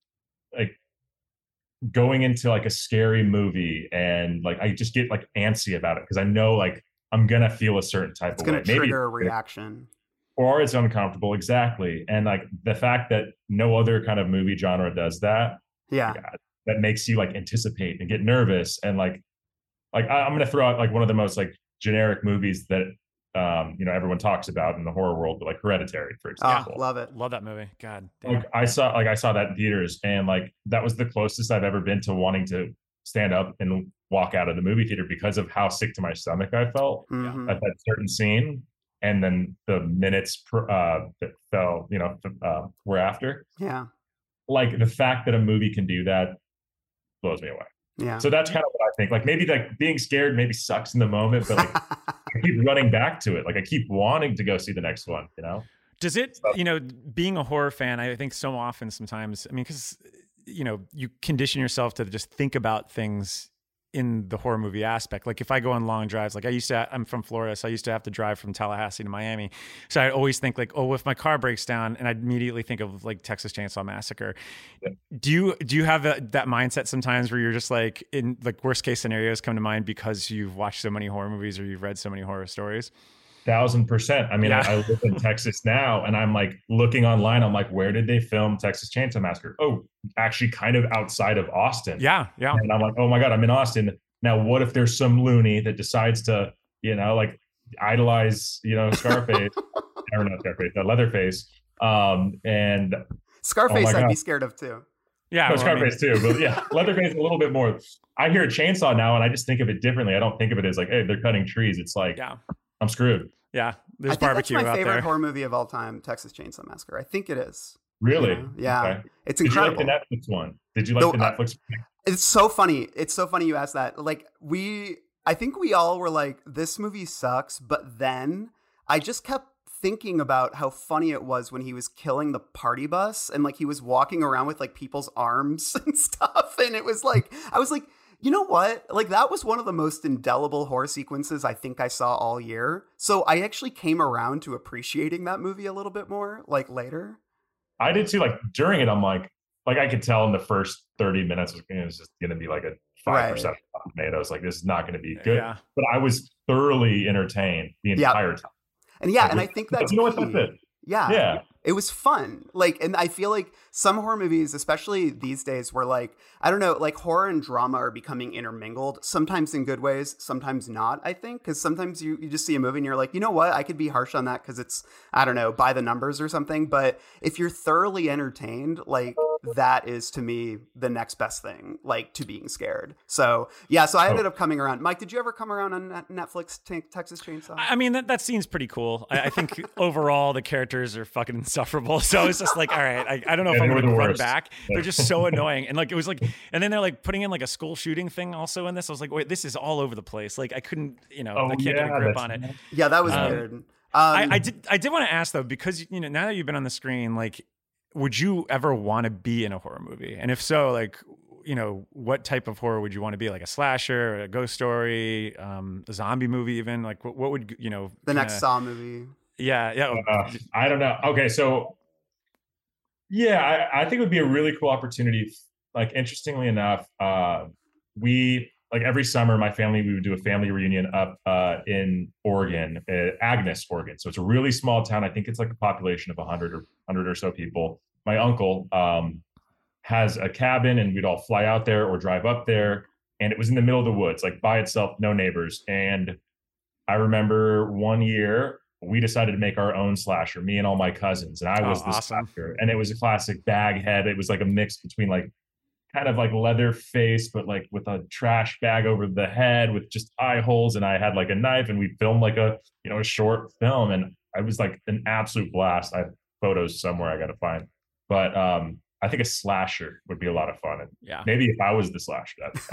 G: going into like a scary movie and like I just get like antsy about it because I know like I'm gonna feel a certain type of way.
E: It's gonna trigger a reaction.
G: Or it's uncomfortable, exactly. And like the fact that no other kind of movie genre does that.
E: Yeah.
G: That makes you like anticipate and get nervous. And like I'm gonna throw out like one of the most like generic movies that everyone talks about in the horror world, but like Hereditary, for example.
E: Oh, love it.
F: Love that movie. God damn.
G: Like I saw that in theaters, and like that was the closest I've ever been to wanting to stand up and walk out of the movie theater because of how sick to my stomach I felt at that certain scene. And then the minutes that fell, were after.
E: Yeah.
G: Like the fact that a movie can do that blows me away.
E: Yeah.
G: So that's kind of what I think. Like maybe like being scared maybe sucks in the moment, but like I keep running back to it. Like I keep wanting to go see the next one, you know?
F: Does it, you know, being a horror fan, I think so often sometimes, I mean, because, you know, you condition yourself to just think about things in the horror movie aspect. Like if I go on long drives, like I'm from Florida, so I used to have to drive from Tallahassee to Miami. So I always think like, oh, if my car breaks down, and I'd immediately think of like Texas Chainsaw Massacre. Yeah. Do you have that mindset sometimes where you're just like, in like worst case scenarios come to mind because you've watched so many horror movies or you've read so many horror stories?
G: 1,000%. I mean, I live in Texas now, and I'm like looking online. I'm like, where did they film Texas Chainsaw Massacre? Oh, actually, kind of outside of Austin.
F: Yeah.
G: And I'm like, oh my god, I'm in Austin now. What if there's some loony that decides to, you know, like idolize, you know, Scarface or not Scarface, Leatherface, and
E: Scarface, I'd be scared of too.
F: Yeah,
G: Scarface too, but yeah, Leatherface a little bit more. I hear a chainsaw now, and I just think of it differently. I don't think of it as like, hey, they're cutting trees. It's like, I'm screwed.
F: Yeah, there's barbecue out there.
E: That's my favorite horror movie of all time, Texas Chainsaw Massacre. I think it is.
G: Really?
E: You know? Yeah, okay. It's incredible.
G: Did you like the Netflix one? Did you like the Netflix one?
E: It's so funny. It's so funny you asked that. Like I think we all were like, this movie sucks. But then I just kept thinking about how funny it was when he was killing the party bus and like he was walking around with like people's arms and stuff. And it was like, I was like, you know what? Like that was one of the most indelible horror sequences I think I saw all year. So I actually came around to appreciating that movie a little bit more like later.
G: I did too. Like during it, I'm like I could tell in the first 30 minutes it was just going to be like a 5% tomatoes. Like this is not going to be good. Yeah. But I was thoroughly entertained the entire time.
E: And and I think that's,
G: you know what, that's it.
E: Yeah. It was fun. Like, and I feel like some horror movies, especially these days, where like, I don't know, like horror and drama are becoming intermingled, sometimes in good ways, sometimes not, I think. Because sometimes you just see a movie and you're like, you know what, I could be harsh on that because it's, I don't know, by the numbers or something. But if you're thoroughly entertained, like that is to me the next best thing, like to being scared. So yeah, so I ended up coming around. Mike, did you ever come around on Netflix Texas Chainsaw?
F: I mean, that scene's pretty cool. I think overall the characters are fucking insufferable. So it's just like, all right, I don't know if I'm going to run back. They're just so annoying. And like, it was like, and then they're like putting in like a school shooting thing also in this. I was like, wait, this is all over the place. Like I couldn't, you know, I can't get a grip on it.
E: Yeah, that was weird.
F: I did want to ask though, because, you know, now that you've been on the screen, like, would you ever want to be in a horror movie? And if so, like, you know, what type of horror would you want to be? Like a slasher, a ghost story, a zombie movie even? Like what would, you know...
E: The next Saw movie.
F: Yeah.
G: I don't know. Okay, so yeah, I think it would be a really cool opportunity. Like, interestingly enough, we, like every summer, my family, we would do a family reunion up in Oregon, Agnes, Oregon. So it's a really small town. I think it's like a population of 100 or so people. My uncle has a cabin, and we'd all fly out there or drive up there. And it was in the middle of the woods, like by itself, no neighbors. And I remember one year we decided to make our own slasher, me and all my cousins. And I was the slasher. And it was a classic bag head. It was like a mix between like kind of like leather face, but like with a trash bag over the head with just eye holes. And I had like a knife, and we filmed like a short film. And I was like an absolute blast. I have photos somewhere I got to find. But I think a slasher would be a lot of fun. And maybe if I was the slasher.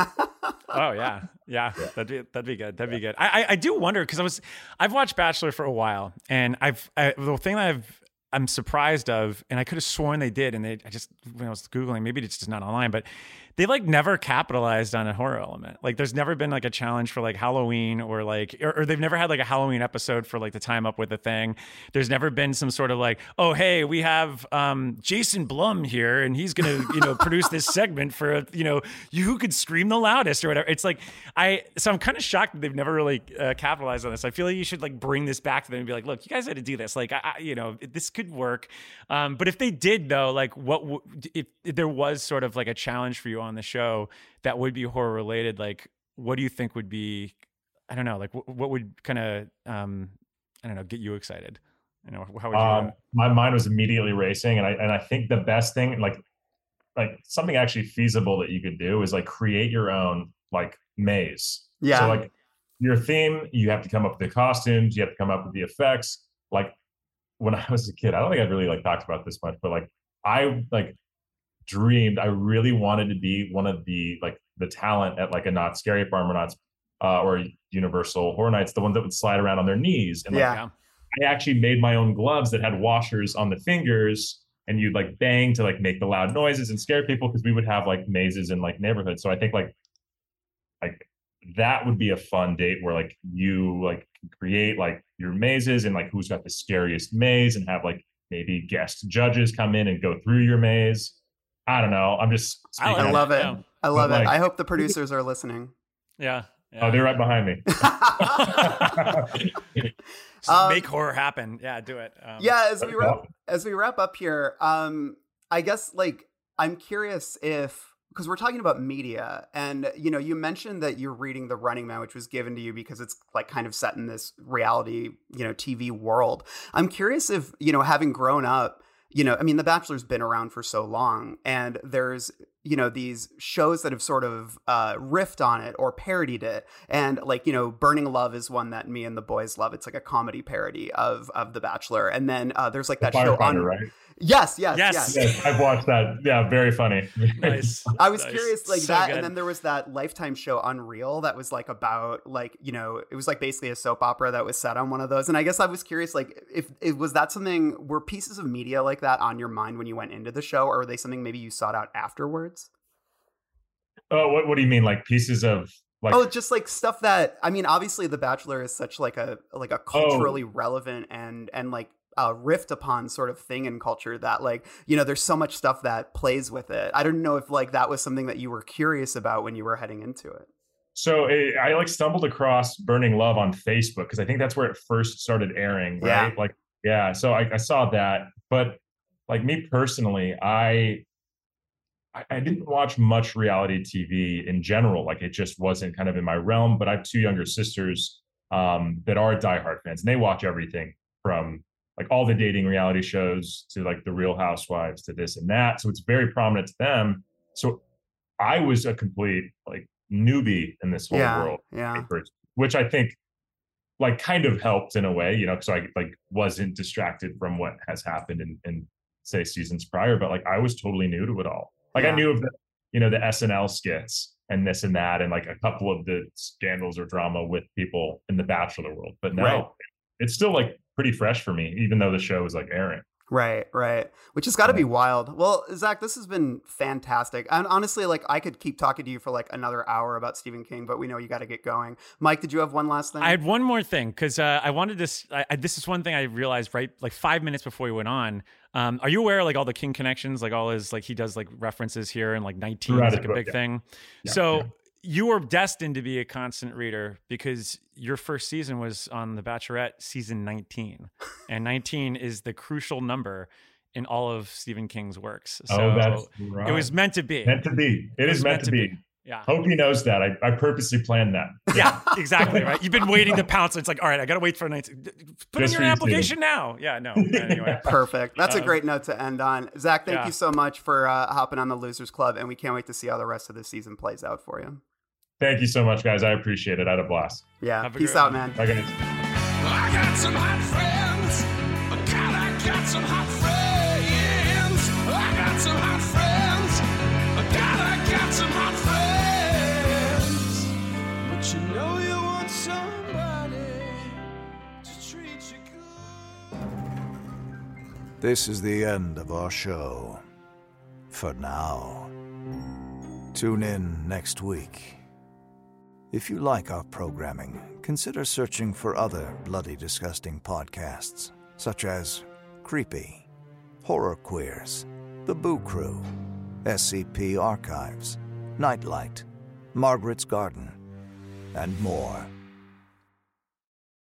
F: Oh yeah. That'd be good. That'd be good. I do wonder, because I've watched Bachelor for a while, and the thing that I'm surprised of, and I could have sworn they did, and when I was Googling, maybe it's just not online, but they like never capitalized on a horror element. Like there's never been like a challenge for like Halloween, or they've never had like a Halloween episode for like the Time Up with the Thing. There's never been some sort of like, oh, hey, we have Jason Blum here, and he's going to, produce this segment for, who could scream the loudest or whatever. It's like, so I'm kind of shocked that they've never really capitalized on this. I feel like you should like bring this back to them and be like, look, you guys had to do this. Like, this could work. But if they did though, like if there was sort of like a challenge for you on the show that would be horror related, like what do you think would be, I don't know, like what would kind of get you excited? How would you
G: my mind was immediately racing, and I think the best thing, like something actually feasible that you could do is like create your own like maze.
E: Yeah.
G: So like your theme, you have to come up with the costumes, you have to come up with the effects. Like when I was a kid, I don't think I've really like talked about this much, but like I like dreamed, I really wanted to be one of the like the talent at like a Not Scary Farm or Not or Universal Horror Nights, the ones that would slide around on their knees. And I actually made my own gloves that had washers on the fingers, and you'd like bang to like make the loud noises and scare people, because we would have like mazes in like neighborhoods. So I think like that would be a fun date where like you like create like your mazes and like who's got the scariest maze, and have like maybe guest judges come in and go through your maze. I don't know. I'm just speaking.
E: I love it. Yeah. I love it. I hope the producers are listening.
F: Yeah.
G: Oh, they're right behind me.
F: Make horror happen. Yeah, do it.
E: As we wrap up here, I guess like I'm curious because we're talking about media, and you mentioned that you're reading The Running Man, which was given to you because it's like kind of set in this reality, TV world. I'm curious if, having grown up, The Bachelor's been around for so long, and there's, these shows that have sort of riffed on it or parodied it. And like, Burning Love is one that me and the boys love. It's like a comedy parody of The Bachelor. And then there's like that show on,
G: right?
E: Yes.
G: I've watched that. Yeah, very funny.
F: Nice.
E: I was curious like
F: so
E: that.
F: good.
E: And then there was that Lifetime show Unreal that was like about like, it was like basically a soap opera that was set on one of those. And I guess I was curious, like if it was that something, were pieces of media like that on your mind when you went into the show, or were they something maybe you sought out afterwards?
G: Oh, what do you mean? Like pieces of like?
E: Oh, just like stuff that, obviously The Bachelor is such like a culturally relevant and like riffed upon sort of thing in culture that like, there's so much stuff that plays with it. I don't know if like that was something that you were curious about when you were heading into it.
G: So I like stumbled across Burning Love on Facebook, because I think that's where it first started airing, right? So I saw that, but like me personally, I didn't watch much reality TV in general. Like it just wasn't kind of in my realm, but I have two younger sisters that are diehard fans, and they watch everything from like all the dating reality shows to like the Real Housewives to this and that. So it's very prominent to them. So I was a complete like newbie in this whole world, which I think like kind of helped in a way, so I like wasn't distracted from what has happened in say seasons prior, but like I was totally new to it all. Like I knew of the SNL skits and this and that, and like a couple of the scandals or drama with people in the Bachelor world, but no, it's still like pretty fresh for me, even though the show is like airing.
E: Right. Which has got to be wild. Well, Zach, this has been fantastic. And honestly, like I could keep talking to you for like another hour about Stephen King, but we know you got to get going. Mike, did you have one last thing?
F: I had one more thing, because I wanted this. This is one thing I realized right like 5 minutes before we went on. Are you aware of like all the King connections, like all his like he does like references here, and like 19 is like a big thing. You were destined to be a constant reader, because your first season was on The Bachelorette season 19, and 19 is the crucial number in all of Stephen King's works. So
G: that's right.
F: It was meant to be.
G: It is meant to be.
F: Yeah.
G: Hope he knows that. I purposely planned that.
F: Yeah, exactly. Right. You've been waiting to pounce. It's like, all right, I got to wait for 19. Put in your application now. Yeah, no. Anyway.
E: Perfect. That's a great note to end on. Zach, thank you so much for hopping on the Losers Club, and we can't wait to see how the rest of the season plays out for you.
G: Thank you so much, guys. I appreciate it. I had a blast.
E: Yeah. Peace out, man.
G: Bye, guys.
D: I got some hot friends. God, I got some hot friends. I got some hot friends. God, I got some hot friends. But you know you want somebody to treat you good.
C: This is the end of our show. For now. Tune in next week. If you like our programming, consider searching for other bloody disgusting podcasts, such as Creepy, Horror Queers, The Boo Crew, SCP Archives, Nightlight, Margaret's Garden, and more.